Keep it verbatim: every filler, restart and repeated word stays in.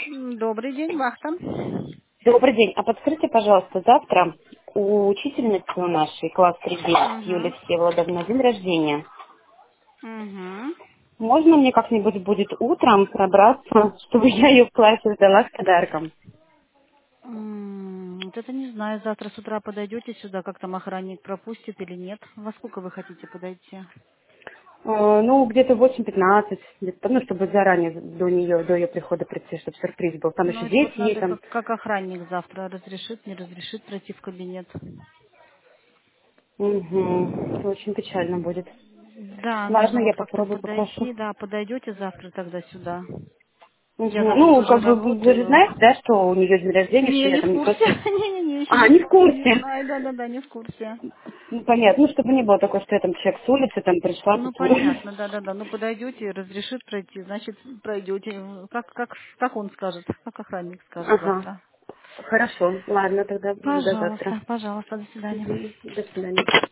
М, Добрый день, вахта. Добрый день. А подскажите, пожалуйста, завтра у учительницы у нашей, класс три девять, Юлии Угу. Всеволодовны, день рождения. Угу. Можно мне как-нибудь будет утром пробраться, чтобы я ее в классе ждала с подарком? М, Вот это не знаю, завтра с утра подойдете сюда, как там охранник пропустит или нет. Во сколько вы хотите подойти? Э, Ну, где-то восемь пятнадцать, где-то, ну, чтобы заранее до нее, до ее прихода прийти, чтобы сюрприз был. Там Ну, еще это вот дети ей надо, там. как, как охранник завтра разрешит, не разрешит пройти в кабинет. Угу. Очень печально будет. Да, Ладно, нужно я вот как-то попробую, попрошу. подойти, да, подойдете завтра тогда сюда. Я Мгм. завтра Ну, тоже как бы вы вы же работаю. знаете, да, что у нее день рождения, что Не, я не в там курсе. просто... Не-не-не, еще А, не в не в курсе, не курсе. знаю, да-да-да, не в курсе. Ну, понятно. Ну, чтобы не было такого, что я там человек с улицы, там пришла Ну, тут. понятно, да-да-да. Ну, подойдете, разрешит пройти, значит, пройдете. Как, как, как он скажет, как охранник скажет Ага. завтра. Хорошо. Ладно, тогда до завтра. Пожалуйста, пожалуйста, до свидания. Мгм. До свидания.